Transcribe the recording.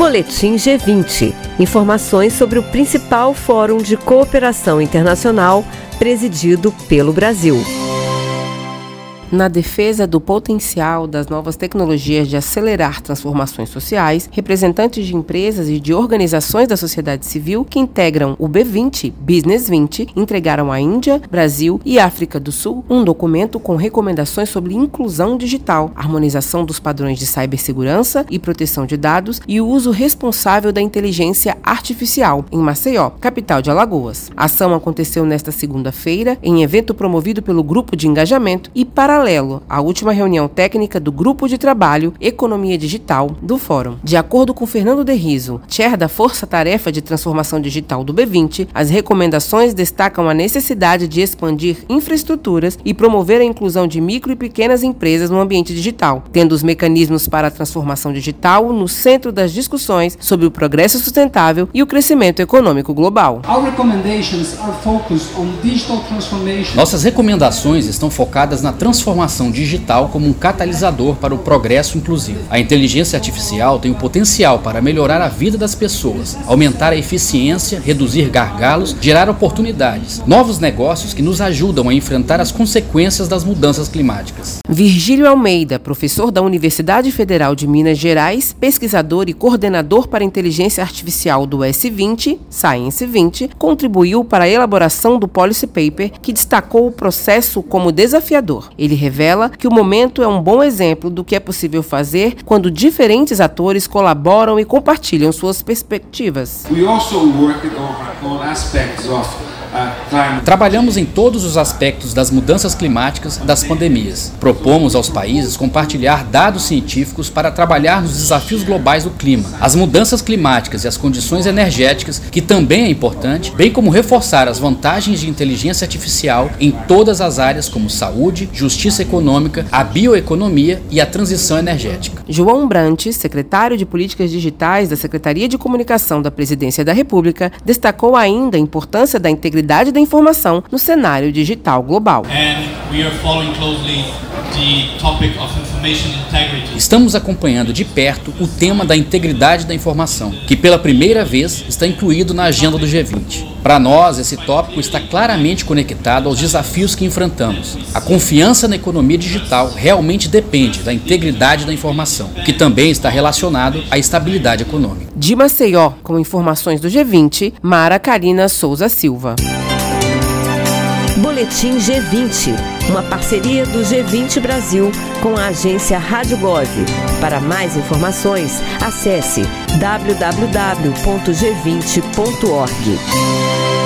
Boletim G20. Informações sobre o principal fórum de cooperação internacional presidido pelo Brasil. Na defesa do potencial das novas tecnologias de acelerar transformações sociais, representantes de empresas e de organizações da sociedade civil que integram o B20, Business 20, entregaram à Índia, Brasil e África do Sul um documento com recomendações sobre inclusão digital, harmonização dos padrões de cibersegurança e proteção de dados e o uso responsável da inteligência artificial, em Maceió, capital de Alagoas. A ação aconteceu nesta segunda-feira, em evento promovido pelo Grupo de Engajamento e paralelo à última reunião técnica do Grupo de Trabalho Economia Digital do Fórum. De acordo com Fernando Derrizo, chair da Força Tarefa de Transformação Digital do B20, as recomendações destacam a necessidade de expandir infraestruturas e promover a inclusão de micro e pequenas empresas no ambiente digital, tendo os mecanismos para a transformação digital no centro das discussões sobre o progresso sustentável e o crescimento econômico global. Nossas recomendações estão focadas na transformação digital como um catalisador para o progresso inclusivo. A inteligência artificial tem o potencial para melhorar a vida das pessoas, aumentar a eficiência, reduzir gargalos, gerar oportunidades, novos negócios que nos ajudam a enfrentar as consequências das mudanças climáticas. Virgílio Almeida, professor da Universidade Federal de Minas Gerais, pesquisador e coordenador para a inteligência artificial do S20, Science 20, contribuiu para a elaboração do Policy Paper, que destacou o processo como desafiador. Ele revela que o momento é um bom exemplo do que é possível fazer quando diferentes atores colaboram e compartilham suas perspectivas. Trabalhamos em todos os aspectos das mudanças climáticas das pandemias. Propomos aos países compartilhar dados científicos para trabalhar nos desafios globais do clima, as mudanças climáticas e as condições energéticas, que também é importante, bem como reforçar as vantagens de inteligência artificial em todas as áreas como saúde, justiça econômica, a bioeconomia e a transição energética. João Brant, secretário de Políticas Digitais da Secretaria de Comunicação da Presidência da República, destacou ainda a importância da integridade da informação no cenário digital global. Estamos acompanhando de perto o tema da integridade da informação, que pela primeira vez está incluído na agenda do G20. Para nós, esse tópico está claramente conectado aos desafios que enfrentamos. A confiança na economia digital realmente depende da integridade da informação, que também está relacionado à estabilidade econômica. De Maceió, com informações do G20, Mara Karina Souza Silva. Boletim G20, uma parceria do G20 Brasil com a agência Rádio Gov. Para mais informações, acesse www.g20.org.